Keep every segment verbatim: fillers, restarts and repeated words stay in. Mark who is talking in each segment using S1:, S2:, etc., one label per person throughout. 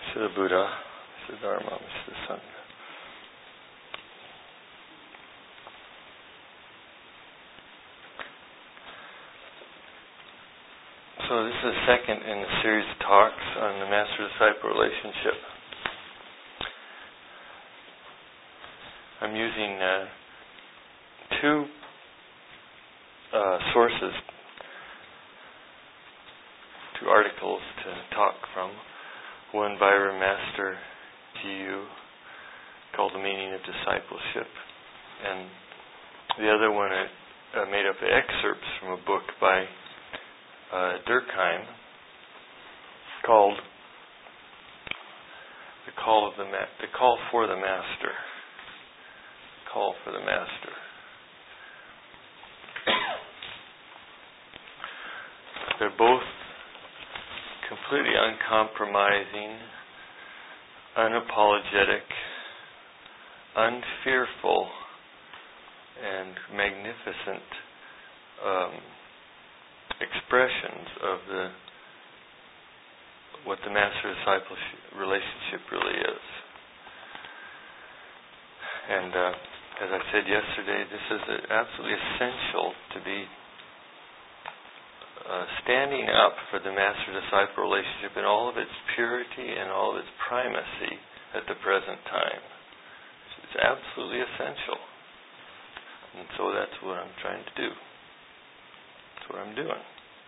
S1: Mr. Buddha, Mister Dharma, Mister Sangha. So this is the second in a series of talks on the master-disciple relationship. I'm using uh, two uh, sources, two articles to talk from. One by our Master G U called The Meaning of Discipleship, and the other one uh, made up of excerpts from a book by uh, Durkheim called The Call of the Ma- The Call for the Master. Call for the Master. They're both completely uncompromising, unapologetic, unfearful, and magnificent um, expressions of the what the master-disciple relationship really is. And uh, as I said yesterday, this is absolutely essential to be Uh, standing up for the master-disciple relationship in all of its purity and all of its primacy at the present time. It's absolutely essential. And so that's what I'm trying to do. That's what I'm doing.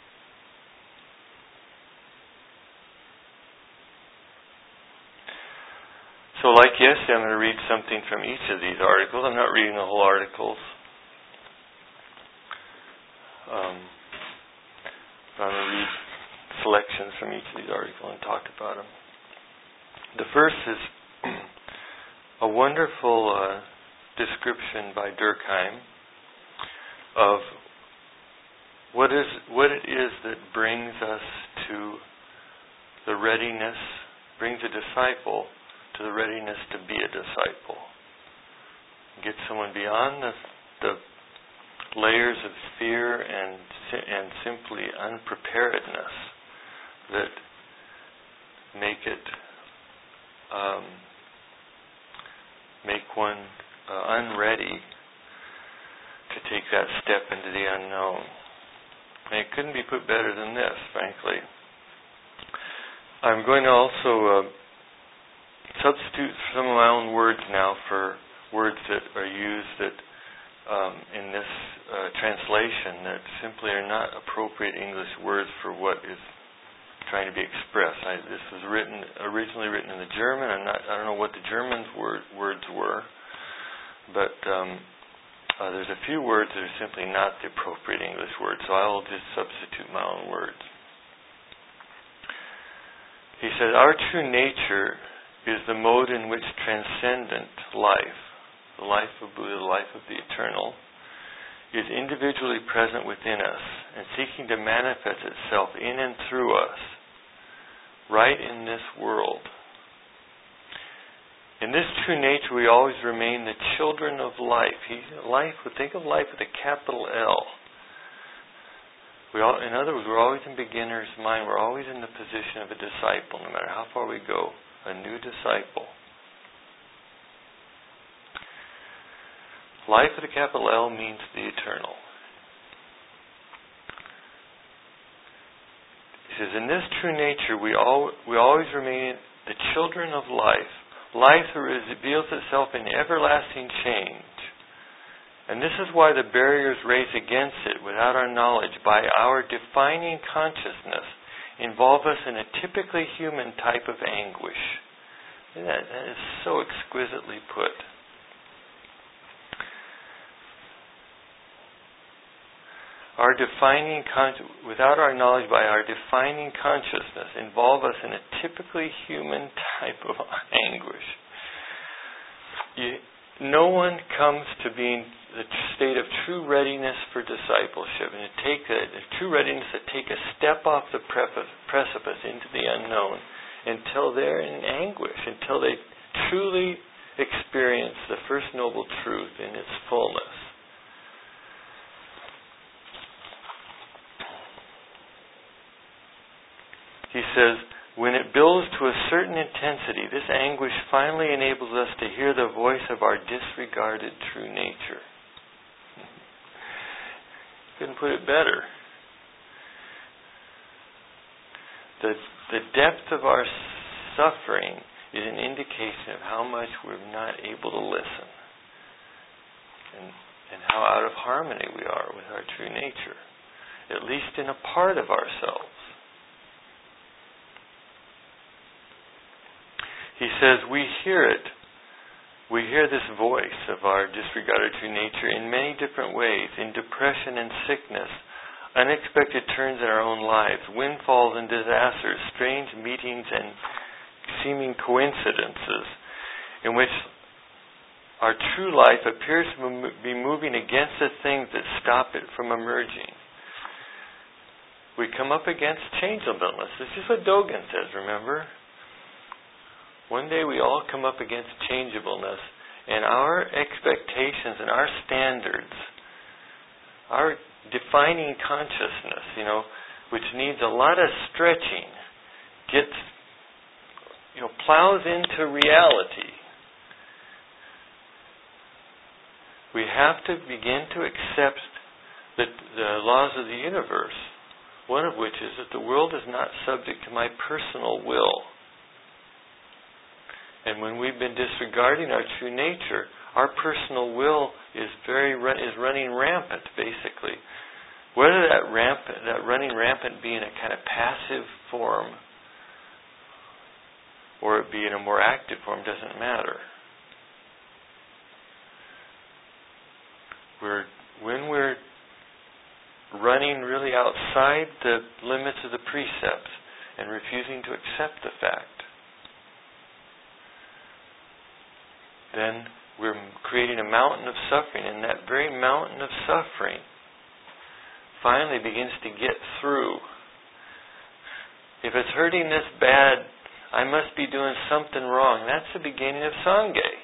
S1: So like yesterday, I'm going to read something from each of these articles. I'm not reading the whole articles. Um... I'm going to read selections from each of these articles and talk about them. The first is a wonderful uh, description by Durkheim of what is what it is that brings us to the readiness, brings a disciple to the readiness to be a disciple. Get someone beyond the, the layers of fear and and simply unpreparedness that make it um, make one uh, unready to take that step into the unknown. And it couldn't be put better than this, frankly. I'm going to also uh, substitute some of my own words now for words that are used that Um, in this uh, translation that simply are not appropriate English words for what is trying to be expressed. I, this was written originally written in the German. I'm not. I don't know what the German's word, words were, but um, uh, there's a few words that are simply not the appropriate English words. So I will just substitute my own words. He said, "Our true nature is the mode in which transcendent life, the life of Buddha, the life of the eternal, is individually present within us and seeking to manifest itself in and through us, right in this world. In this true nature, we always remain the children of life." He, life, think of life with a capital L. We all, in other words, we're always in beginner's mind. We're always in the position of a disciple, no matter how far we go, a new disciple. Life with a capital L means the eternal. He says, in this true nature, we all we always remain the children of life. Life reveals itself in everlasting change. And this is why the barriers raised against it without our knowledge by our defining consciousness involve us in a typically human type of anguish. That, that is so exquisitely put. Our defining con- without our knowledge by our defining consciousness involve us in a typically human type of anguish. You, no one comes to being the state of true readiness for discipleship and to take a, a true readiness to take a step off the precipice into the unknown until they're in anguish, until they truly experience the First Noble Truth in its fullness. He says, When it builds to a certain intensity, this anguish finally enables us to hear the voice of our disregarded true nature. Couldn't put it better. The, the depth of our suffering is an indication of how much we're not able to listen. And, and how out of harmony we are with our true nature. At least in a part of ourselves. He says we hear it. We hear this voice of our disregarded true nature in many different ways. In depression and sickness, unexpected turns in our own lives, windfalls and disasters, strange meetings and seeming coincidences in which our true life appears to be moving against the things that stop it from emerging. We come up against changeableness. This is what Dogen says, remember? One day we all come up against changeableness, and our expectations and our standards, our defining consciousness, you know, which needs a lot of stretching, gets, you know, plows into reality. We have to begin to accept the, the laws of the universe, one of which is that the world is not subject to my personal will. And when we've been disregarding our true nature, our personal will is very is running rampant, basically. Whether that rampant, that running rampant be in a kind of passive form, or it be in a more active form, doesn't matter. We're when we're running really outside the limits of the precepts and refusing to accept the fact, then we're creating a mountain of suffering, and that very mountain of suffering finally begins to get through. If it's hurting this bad, I must be doing something wrong. That's the beginning of Sangha.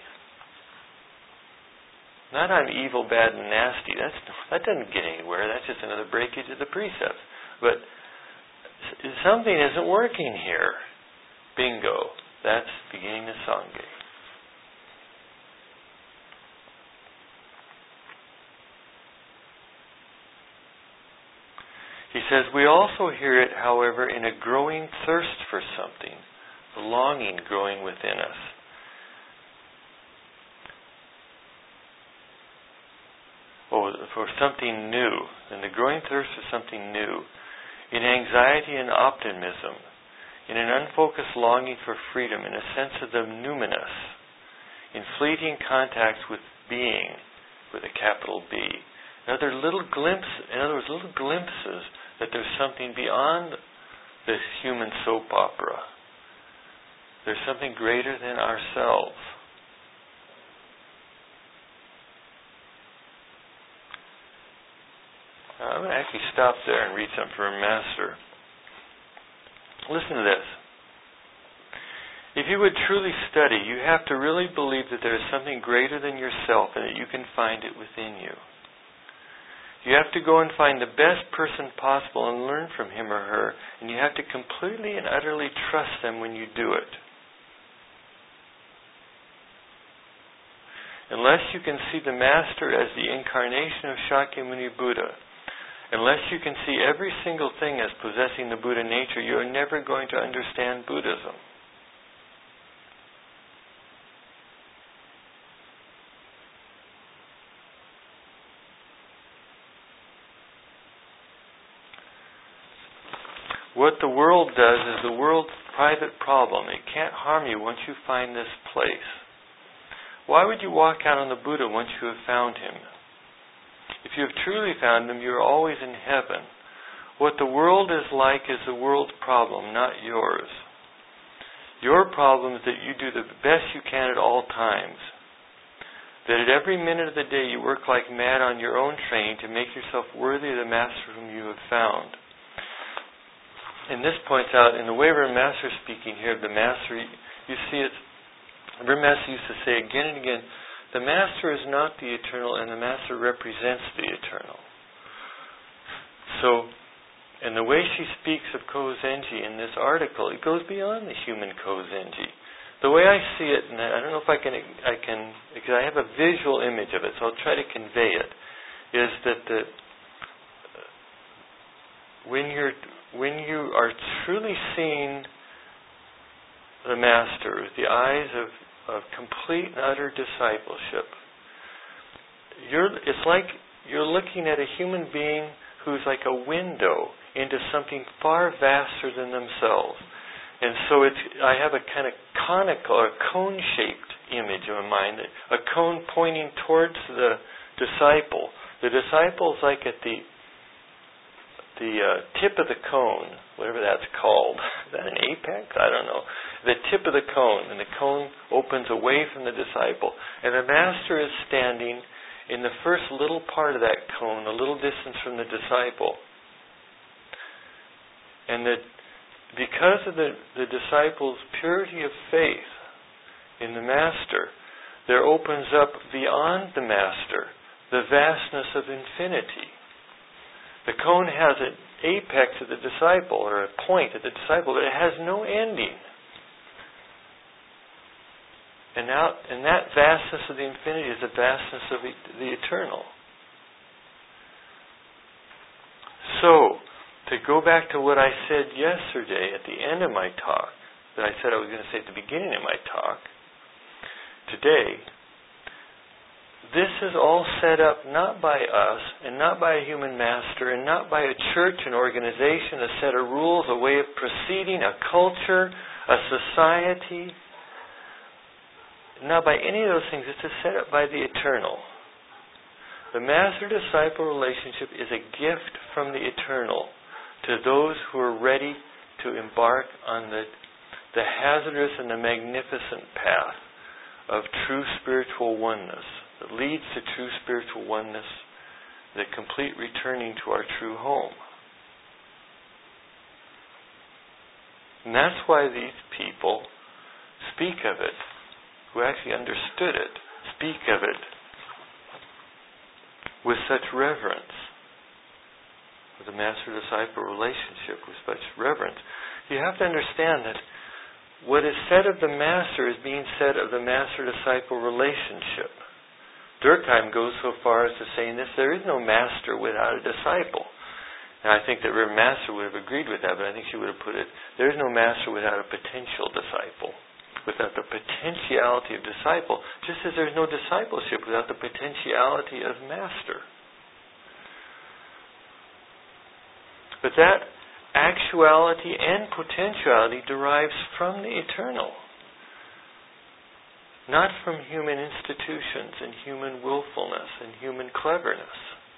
S1: Not I'm evil, bad, and nasty. That's that doesn't get anywhere. That's just another breakage of the precepts. But something isn't working here. Bingo. That's beginning of Sangha. He says, we also hear it, however, in a growing thirst for something, a longing growing within us. Oh, for something new, and the growing thirst for something new, in anxiety and optimism, in an unfocused longing for freedom, in a sense of the numinous, in fleeting contacts with being, with a capital B. In other little glimpses, in other words, little glimpses that there's something beyond this human soap opera. There's something greater than ourselves. Now, I'm going to actually stop there and read something from a master. Listen to this. If you would truly study, you have to really believe that there is something greater than yourself and that you can find it within you. You have to go and find the best person possible and learn from him or her, and you have to completely and utterly trust them when you do it. Unless you can see the Master as the incarnation of Shakyamuni Buddha, unless you can see every single thing as possessing the Buddha nature, you are never going to understand Buddhism. What the world does is the world's private problem. It can't harm you once you find this place. Why would you walk out on the Buddha once you have found him? If you have truly found him, you are always in heaven. What the world is like is the world's problem, not yours. Your problem is that you do the best you can at all times. That at every minute of the day you work like mad on your own training to make yourself worthy of the Master whom you have found. And this points out, in the way Reverend Master is speaking here, the Master, you see it, Reverend Master used to say again and again, the Master is not the eternal and the Master represents the eternal. So, And the way she speaks of Kozenji in this article, it goes beyond the human Kozenji. The way I see it, and I don't know if I can, I can, because I have a visual image of it, so I'll try to convey it, is that the, when you're, when you are truly seeing the Master with the eyes of, of complete and utter discipleship, you're, it's like you're looking at a human being who's like a window into something far vaster than themselves. And so it's, I have a kind of conical or cone-shaped image in my mind, a cone pointing towards the disciple. The disciple's like at the the uh, tip of the cone, whatever that's called. Is that an apex? I don't know. The tip of the cone, and the cone opens away from the disciple. And the Master is standing in the first little part of that cone, a little distance from the disciple. And that because of the, the disciple's purity of faith in the Master, there opens up beyond the Master the vastness of infinity. The cone has an apex at the disciple, or a point at the disciple, but it has no ending. And now, and that vastness of the infinity is the vastness of the eternal. So, to go back to what I said yesterday at the end of my talk, that I said I was going to say at the beginning of my talk, today, this is all set up not by us, and not by a human master, and not by a church, an organization, a set of rules, a way of proceeding, a culture, a society. Not by any of those things. It's set up by the eternal. The master-disciple relationship is a gift from the eternal to those who are ready to embark on the, the hazardous and the magnificent path of true spiritual oneness that leads to true spiritual oneness, the complete returning to our true home. And that's why these people speak of it, who actually understood it, speak of it with such reverence, with the master-disciple relationship with such reverence. You have to understand that what is said of the Master is being said of the master-disciple relationship. Durkheim goes so far as to saying this: there is no master without a disciple. And I think that Reverend Master would have agreed with that, but I think she would have put it, there is no master without a potential disciple. Without the potentiality of disciple, just as there's no discipleship without the potentiality of master. But that actuality and potentiality derives from the eternal, not from human institutions and human willfulness and human cleverness.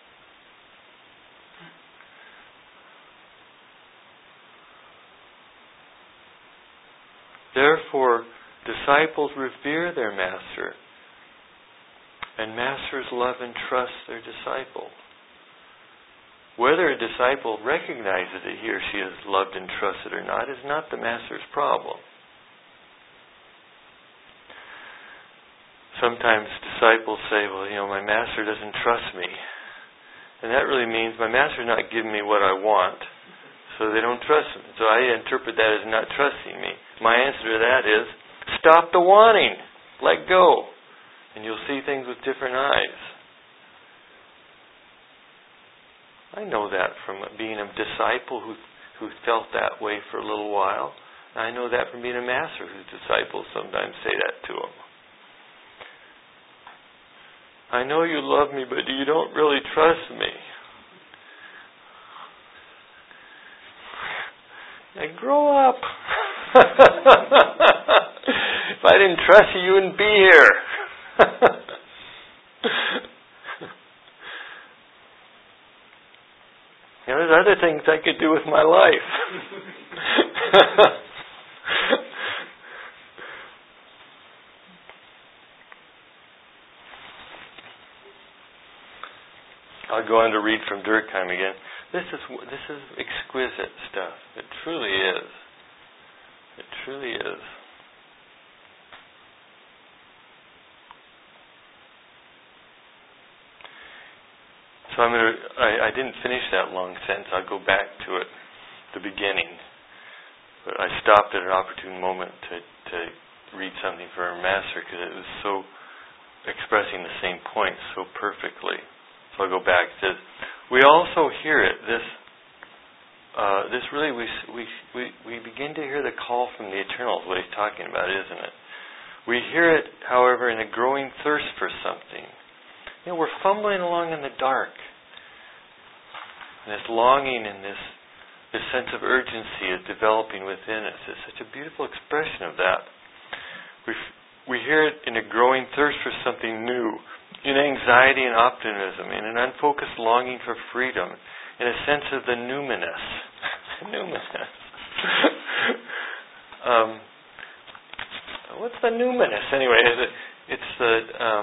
S1: Therefore, disciples revere their master, and masters love and trust their disciple. Whether a disciple recognizes that he or she is loved and trusted or not is not the master's problem. Sometimes disciples say, well, you know, my master doesn't trust me. And that really means my master's not giving me what I want, so they don't trust me. So I interpret that as not trusting me. My answer to that is, stop the wanting. Let go. And you'll see things with different eyes. I know that from being a disciple who who felt that way for a little while. And I know that from being a master whose disciples sometimes say that to him. I know you love me, but you don't really trust me. Now grow up. If I didn't trust you, you wouldn't be here. You know, there's other things I could do with my life. I'll go on to read from Durkheim again. This is this is exquisite stuff. It truly is. It truly is. So I'm gonna. I, I didn't finish that long sentence. I'll go back to it, the beginning. But I stopped at an opportune moment to to read something for our master because it was so expressing the same point so perfectly. So I'll go back. It says, we also hear it. This. Uh, this really we we we we begin to hear the call from the eternal. Is what he's talking about, isn't it? We hear it, however, in a growing thirst for something. You know, we're fumbling along in the dark. And this longing and this this sense of urgency is developing within us. It's such a beautiful expression of that. We we hear it in a growing thirst for something new, in anxiety and optimism, in an unfocused longing for freedom, in a sense of the numinous. numinous. um, what's the numinous anyway? Is it? It's the. Um,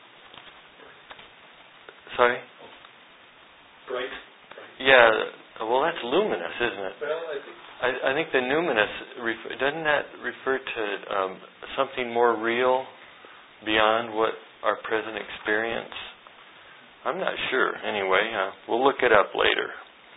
S1: sorry.
S2: Bright.
S1: Yeah. Well, that's luminous, isn't it?
S2: Well, I think.
S1: I, I think the numinous refer, doesn't that refer to um, something more real beyond what our present experience? I'm not sure. Anyway, uh, we'll look it up later.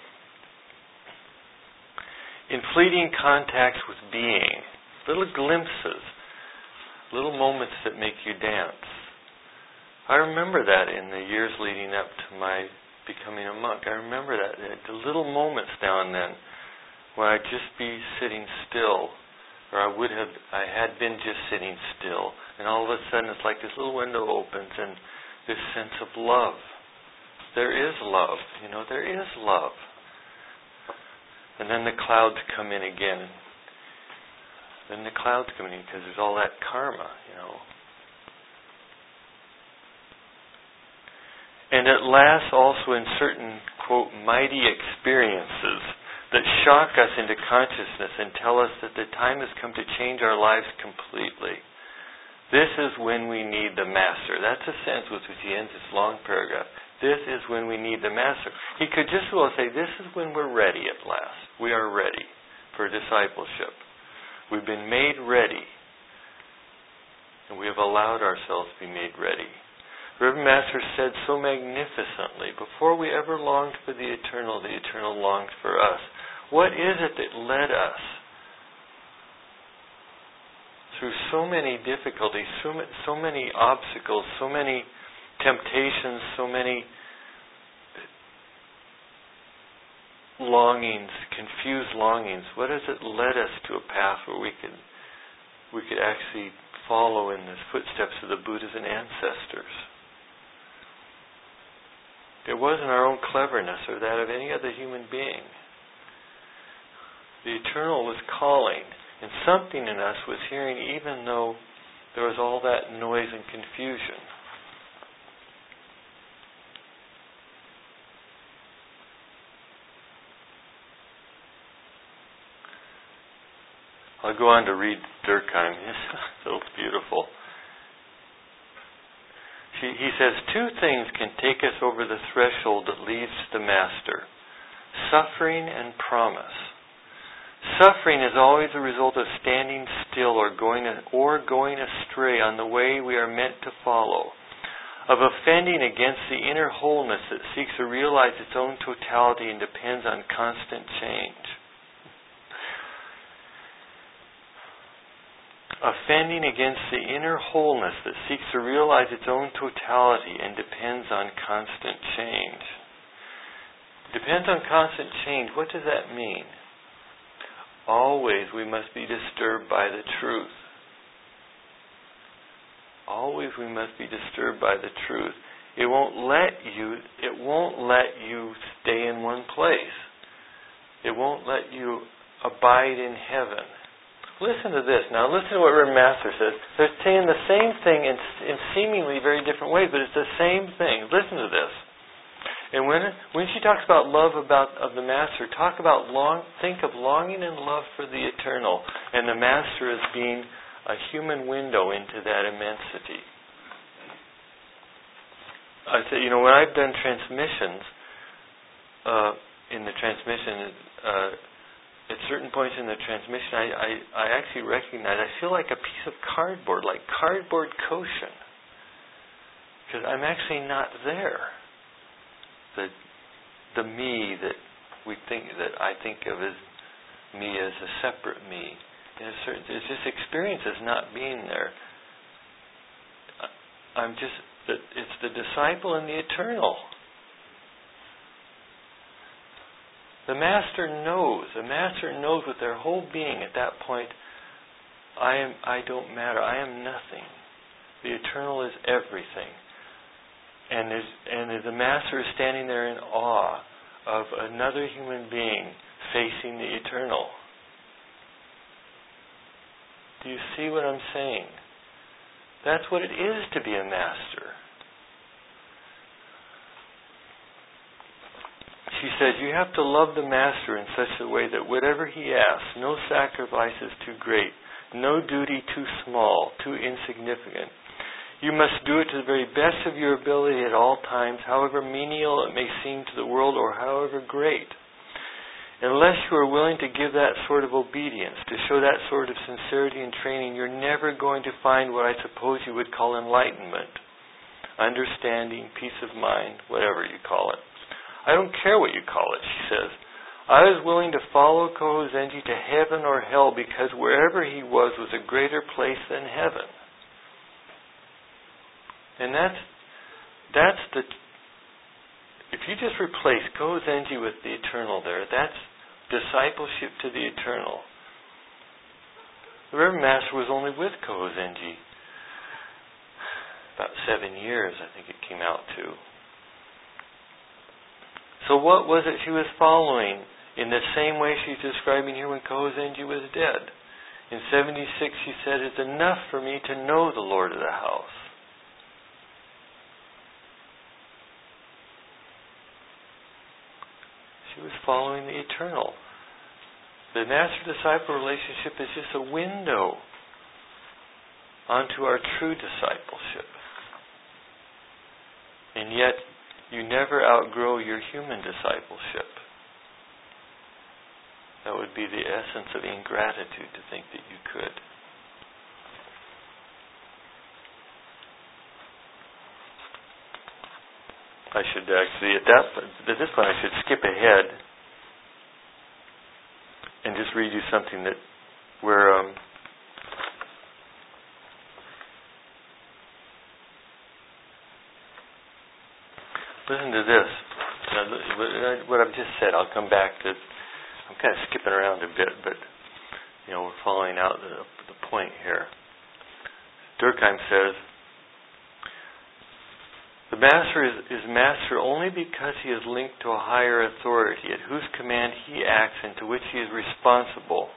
S1: In fleeting contacts with being, little glimpses, little moments that make you dance. I remember that in the years leading up to my becoming a monk. I remember that, the little moments now and then when I'd just be sitting still, or I would have, I had been just sitting still, and all of a sudden it's like this little window opens and this sense of love. There is love, you know, there is love. And then the clouds come in again. Then the clouds come in because there's all that karma, you know. And it lasts also in certain, quote, mighty experiences that shock us into consciousness and tell us that the time has come to change our lives completely. This is when we need the Master. That's the sense with which he ends this long paragraph. This is when we need the Master. He could just as well say, this is when we're ready at last. We are ready for discipleship. We've been made ready. And we have allowed ourselves to be made ready. Reverend Master said so magnificently, before we ever longed for the eternal, the eternal longed for us. What is it that led us through so many difficulties, so, so many obstacles, so many temptations, so many longings, confused longings? What has it led us to a path where we could we could actually follow in the footsteps of the Buddhas and ancestors? It wasn't our own cleverness or that of any other human being. The Eternal was calling, and something in us was hearing even though there was all that noise and confusion. I'll go on to read Durkheim. It's so beautiful. She, he says, two things can take us over the threshold that leads to the Master. Suffering and promise. Suffering is always a result of standing still or going or going astray on the way we are meant to follow. Of offending against the inner wholeness that seeks to realize its own totality and depends on constant change. Offending against the inner wholeness that seeks to realize its own totality and depends on constant change. Depends on constant change. What does that mean? Always we must be disturbed by the truth. Always we must be disturbed by the truth. It won't let you, it won't let you stay in one place. It won't let you abide in heaven. Listen to this. Now listen to what Reverend Master says. They're saying the same thing in, in seemingly very different ways, but it's the same thing. Listen to this. And when when she talks about love about of the Master, talk about long. Think of longing and love for the eternal, and the Master as being a human window into that immensity. I say, you know, when I've done transmissions, uh, in the transmission. Uh, At certain points in the transmission, I, I, I actually recognize, I feel like a piece of cardboard, like cardboard cushion. Because I'm actually not there. the the me that we think that I think of as me as a separate me. It's, certain, it's just experience as not being there. I'm just, it's the disciple and the eternal. The master knows. The master knows with their whole being at that point, I am. I don't matter. I am nothing. The eternal is everything. And is, and the master is standing there in awe of another human being facing the eternal. Do you see what I'm saying? That's what it is to be a master. She said, you have to love the master in such a way that whatever he asks, no sacrifice is too great, no duty too small, too insignificant. You must do it to the very best of your ability at all times, however menial it may seem to the world or however great. Unless you are willing to give that sort of obedience, to show that sort of sincerity and training, you're never going to find what I suppose you would call enlightenment, understanding, peace of mind, whatever you call it. I don't care what you call it, she says. I was willing to follow Kohozenji to heaven or hell because wherever he was was a greater place than heaven. And that's, that's the... If you just replace Kohozenji with the eternal there, that's discipleship to the eternal. The Reverend Master was only with Kohozenji about seven years, I think it came out to. So what was it she was following in the same way she's describing here when Kohozenji was dead? In seventy-six she said, it's enough for me to know the Lord of the house. She was following the eternal. The master-disciple relationship is just a window onto our true discipleship. And yet, you never outgrow your human discipleship. That would be the essence of ingratitude to think that you could. I should actually, at that at this point, I should skip ahead and just read you something that where um, listen to this. Now, what I've just said, I'll come back to. I'm kind of skipping around a bit, but you know we're following out the, the point here. Durkheim says, the master is, is master only because he is linked to a higher authority at whose command he acts and to which he is responsible.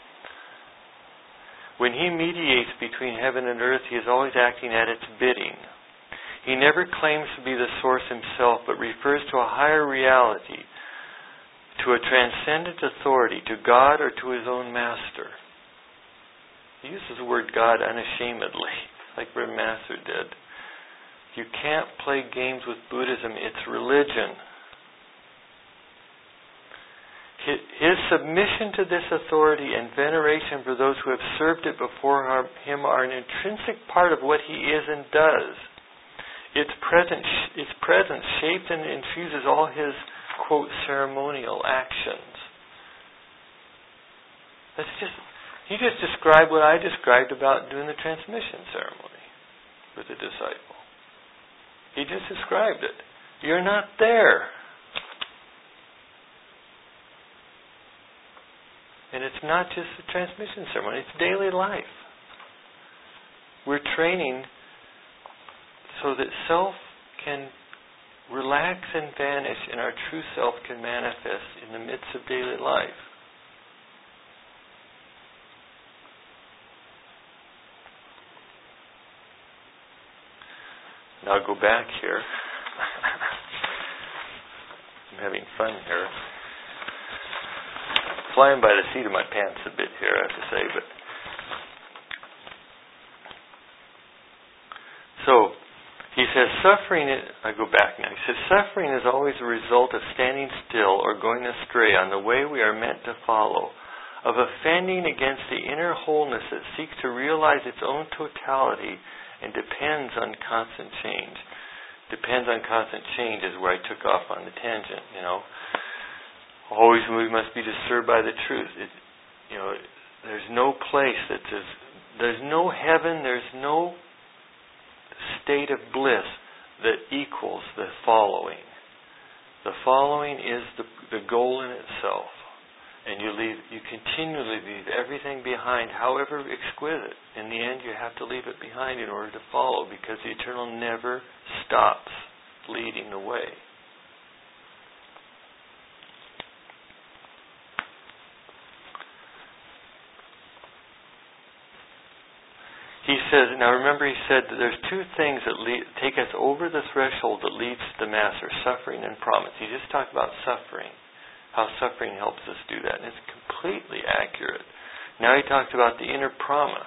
S1: When he mediates between heaven and earth, he is always acting at its bidding. He never claims to be the source himself, but refers to a higher reality, to a transcendent authority, to God or to his own master. He uses the word God unashamedly, like Reverend Master did. You can't play games with Buddhism. It's religion. His submission to this authority and veneration for those who have served it before him are an intrinsic part of what he is and does. Its presence, its presence shapes and infuses all his, quote, ceremonial actions. That's just, he just described what I described about doing the transmission ceremony with the disciple. He just described it. You're not there. And it's not just the transmission ceremony, it's daily life. We're training so that self can relax and vanish and our true self can manifest in the midst of daily life. Now I'll go back here. I'm having fun here. Flying by the seat of my pants a bit here, I have to say. But so he says, suffering. Is, I go back now. He says, suffering is always a result of standing still or going astray on the way we are meant to follow, of offending against the inner wholeness that seeks to realize its own totality and depends on constant change. depends on constant change is where I took off on the tangent, you know. Always we must be disturbed by the truth. It, you know, there's no place that says, there's no heaven, there's no state of bliss that equals the following. The following is the, the goal in itself. And you leave, you continually leave everything behind, however exquisite. In the end, you have to leave it behind in order to follow, because the eternal never stops leading the way. He says, now remember he said that there's two things that lead, take us over the threshold that leads to the Master, suffering and promise. He just talked about suffering, how suffering helps us do that, and it's completely accurate. Now he talked about the inner promise.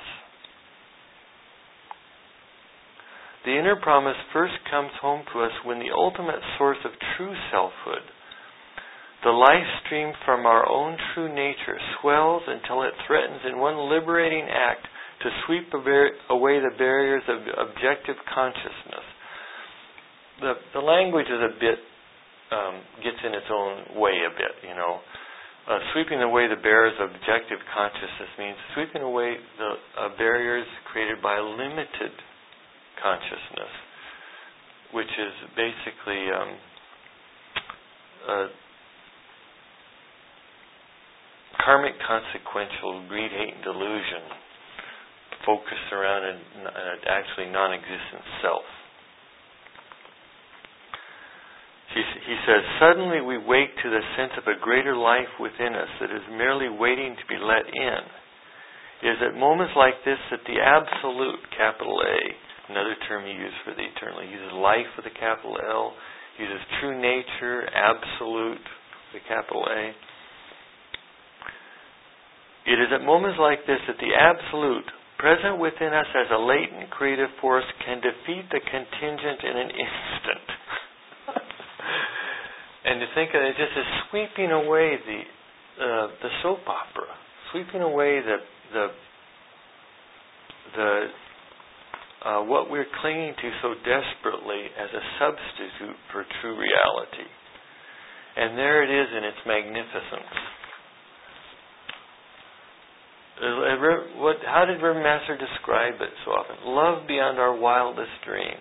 S1: The inner promise first comes home to us when the ultimate source of true selfhood, the life stream from our own true nature, swells until it threatens in one liberating act to sweep away the barriers of objective consciousness. The, the language is a bit, um, gets in its own way a bit, you know. Uh, sweeping away the barriers of objective consciousness means sweeping away the uh, barriers created by limited consciousness, which is basically um, uh, karmic consequential greed, hate, and delusion focused around an, an actually non-existent self. He, he says, suddenly we wake to the sense of a greater life within us that is merely waiting to be let in. It is at moments like this that the absolute, capital A, another term he used for the eternal, he uses life with a capital L, he uses true nature, absolute, with a capital A. It is at moments like this that the absolute, present within us as a latent creative force, can defeat the contingent in an instant. And to think of it just as sweeping away the uh, the soap opera, sweeping away the the the uh, what we're clinging to so desperately as a substitute for true reality. And there it is in its magnificence. Uh, what, how did Reverend Master describe it so often? Love beyond our wildest dreams.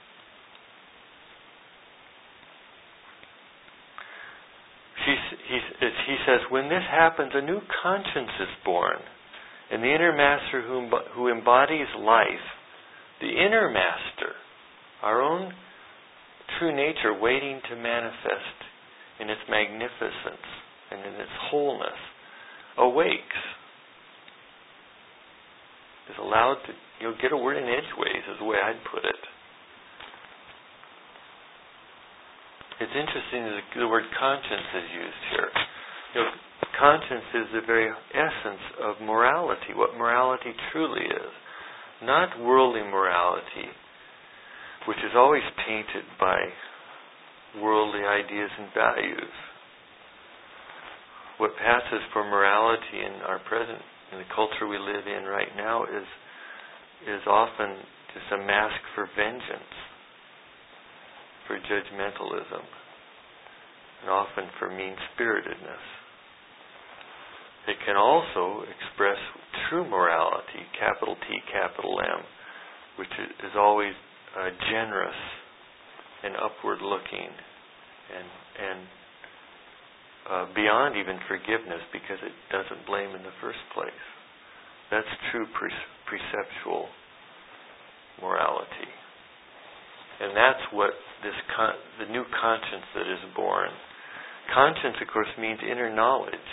S1: She, he, he says, when this happens, a new conscience is born. And the inner master who, who embodies life, the inner master, our own true nature waiting to manifest in its magnificence and in its wholeness, awakes. Is allowed to, you'll get a word in edgeways is the way I'd put it. It's interesting that the word conscience is used here. You know, conscience is the very essence of morality, what morality truly is. Not worldly morality, which is always tainted by worldly ideas and values. What passes for morality in our present, in the culture we live in right now, is is often just a mask for vengeance, for judgmentalism, and often for mean-spiritedness. It can also express true morality, capital T, capital M, which is always uh, generous and upward-looking and and uh, beyond even forgiveness, because it doesn't blame in the first place. That's true pre- preceptual morality. And that's what this con- the new conscience that is born. Conscience, of course, means inner knowledge.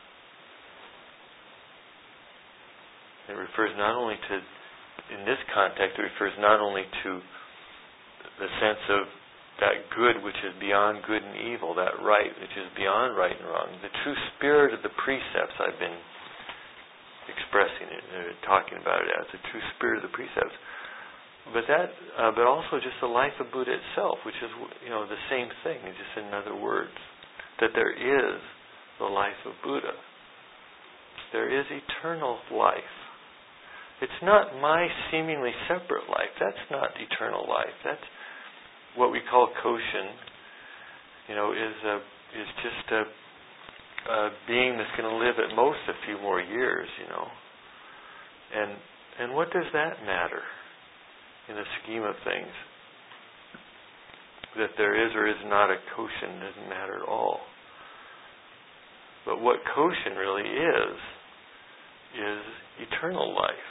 S1: It refers not only to, in this context, it refers not only to the sense of that good which is beyond good and evil, that right which is beyond right and wrong, the true spirit of the precepts I've been expressing it, uh, talking about it as the true spirit of the precepts. But that, uh, but also just the life of Buddha itself, which is, you know, the same thing, just in other words, that there is the life of Buddha. There is eternal life. It's not my seemingly separate life. That's not eternal life. That's what we call Koshin, you know, is a, is just a, a being that's going to live at most a few more years, you know. And and what does that matter in the scheme of things? That there is or is not a Koshin doesn't matter at all. But what Koshin really is, is eternal life.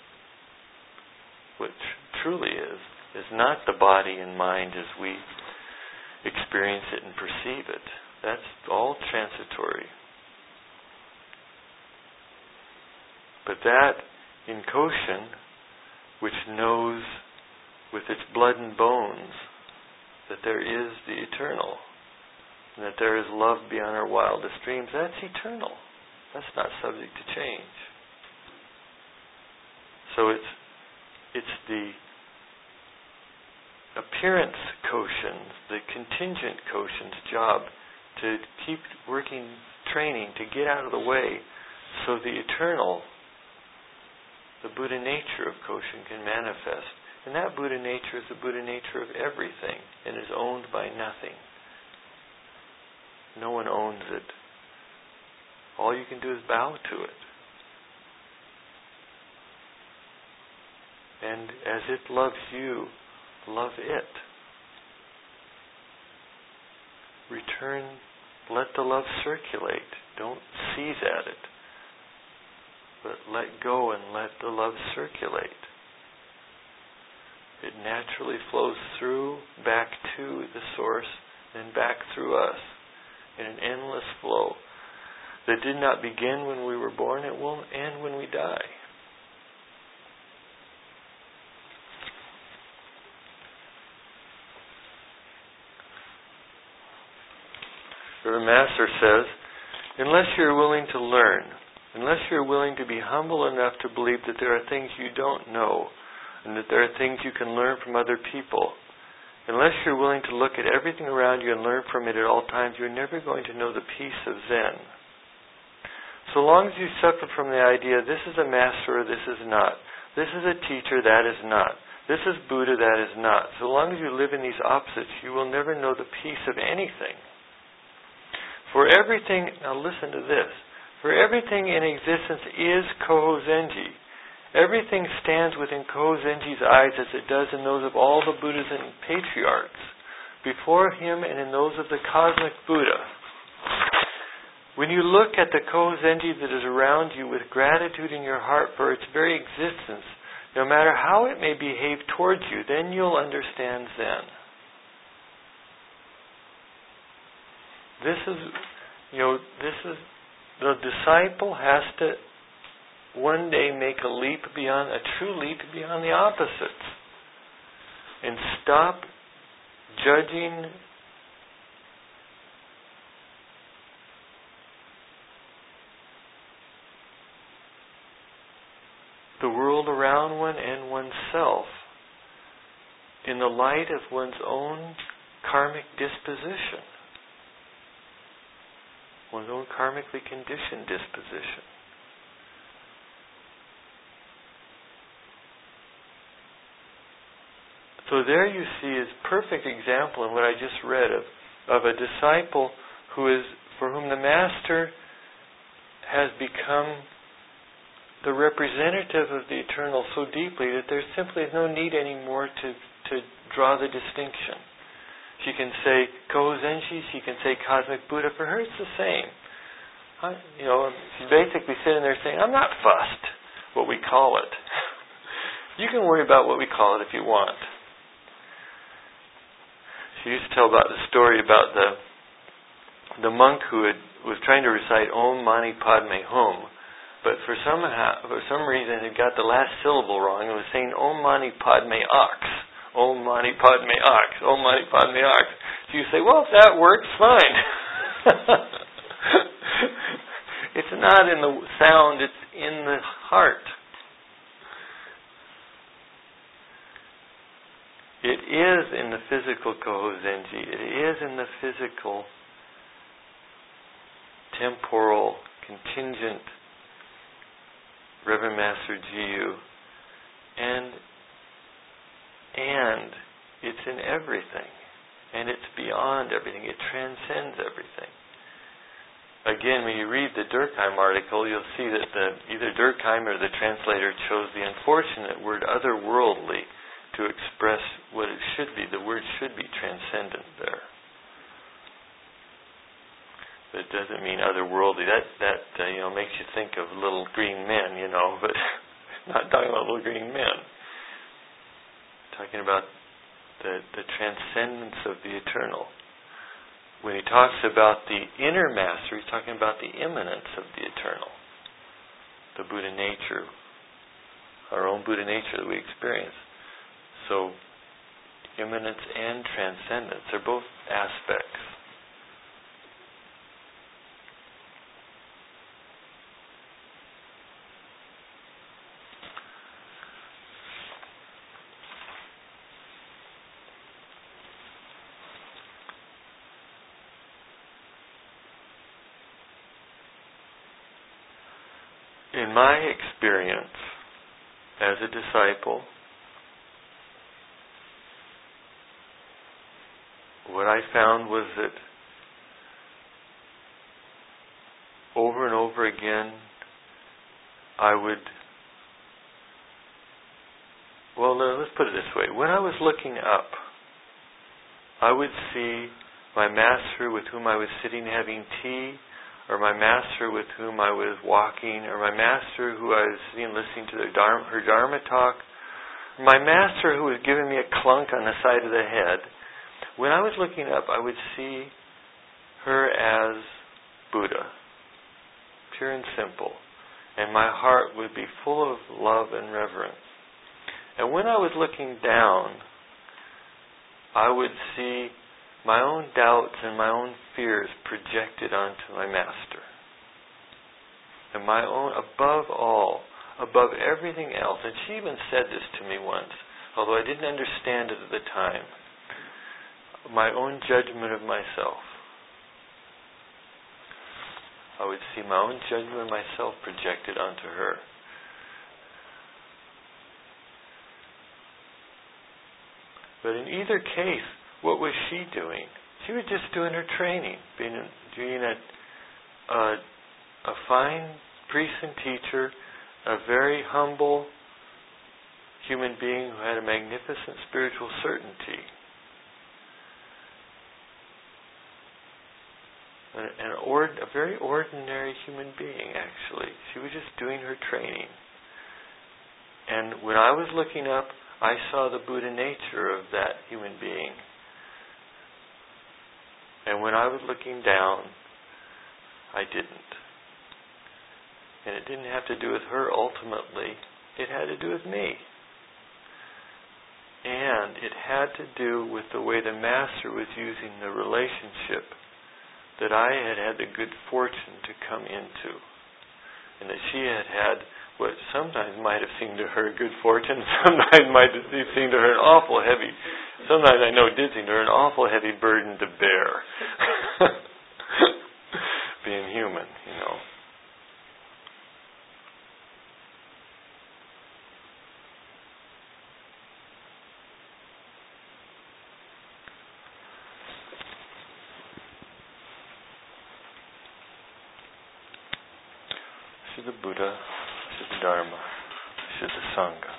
S1: Which truly is, is not the body and mind as we experience it and perceive it. That's all transitory. But that in Koshin, which knows with its blood and bones that there is the eternal, and that there is love beyond our wildest dreams, that's eternal. That's not subject to change. So it's it's the appearance Koshin's, the contingent Koshin's job to keep working, training, to get out of the way so the eternal, the Buddha nature of Koshin can manifest. And that Buddha nature is the Buddha nature of everything and is owned by nothing. No one owns it. All you can do is bow to it. And as it loves you, love it. Return, let the love circulate. Don't seize at it. But let go and let the love circulate. It naturally flows through, back to the source, then back through us in an endless flow that did not begin when we were born. It won't end when we die. The Master says, unless you're willing to learn, unless you're willing to be humble enough to believe that there are things you don't know, and that there are things you can learn from other people, unless you're willing to look at everything around you and learn from it at all times, you're never going to know the peace of Zen. So long as you suffer from the idea, this is a master or this is not, this is a teacher, that is not, this is Buddha, that is not, so long as you live in these opposites, you will never know the peace of anything. For everything, now listen to this, for everything in existence is Koho Zenji. Everything stands within Koho Zenji's eyes as it does in those of all the Buddhas and patriarchs, before him and in those of the cosmic Buddha. When you look at the Koho Zenji that is around you with gratitude in your heart for its very existence, no matter how it may behave towards you, then you'll understand Zen. This is, you know, this is, the disciple has to one day make a leap beyond, a true leap beyond the opposites. And stop judging the world around one and oneself in the light of one's own karmic disposition. One's own karmically conditioned disposition. So there you see is perfect example in what I just read of, of a disciple who is, for whom the Master has become the representative of the eternal so deeply that there simply is no need anymore to, to draw the distinction. She can say Koho Zenji, she can say Cosmic Buddha. For her it's the same. I, you know, she's basically sitting there saying, I'm not fussed what we call it. You can worry about what we call it if you want. She used to tell about the story about the the monk who had, was trying to recite Om Mani Padme Hum, but for some for some reason had got the last syllable wrong and was saying Om Mani Padme Ox. Om Mani Padme Ox. Om Mani Padme Ox. So you say, well, if that works, fine. It's not in the sound, it's in the heart. It is in the physical Koho Zenji. It is in the physical, temporal, contingent Reverend Master Jiyu. And, and it's in everything. And it's beyond everything. It transcends everything. Again, when you read the Durkheim article, you'll see that the, either Durkheim or the translator chose the unfortunate word otherworldly to express what it should be. The word should be transcendent there. But it doesn't mean otherworldly. That, that uh, you know, makes you think of little green men, you know, but not talking about little green men. Talking about the, the transcendence of the eternal. When he talks about the inner master, he's talking about the immanence of the eternal. The Buddha nature. Our own Buddha nature that we experience. So, immanence and transcendence are both aspects. In my experience as a disciple, what I found was that over and over again I would, well, let's put it this way. When I was looking up, I would see my master with whom I was sitting having tea, or my master with whom I was walking, or my master who I was sitting listening to their dharma, her Dharma talk, my master who was giving me a clunk on the side of the head. When I was looking up, I would see her as Buddha, pure and simple, and my heart would be full of love and reverence. And when I was looking down, I would see my own doubts and my own fears projected onto my master. And my own, above all, above everything else, and she even said this to me once, although I didn't understand it at the time, my own judgment of myself. I would see my own judgment of myself projected onto her. But in either case, what was she doing? She was just doing her training, being, being a, a, a fine priest and teacher, a very humble human being who had a magnificent spiritual certainty. An, an ord, a very ordinary human being, actually. She was just doing her training. And when I was looking up, I saw the Buddha nature of that human being. And when I was looking down, I didn't. And it didn't have to do with her ultimately. It had to do with me. And it had to do with the way the Master was using the relationship that I had had the good fortune to come into. And that she had had what sometimes might have seemed to her good fortune, sometimes might have seemed to her an awful heavy, sometimes I know it did seem to her an awful heavy burden to bear. Being human, you know. This is the Buddha, this is the Dharma, this is the Sangha.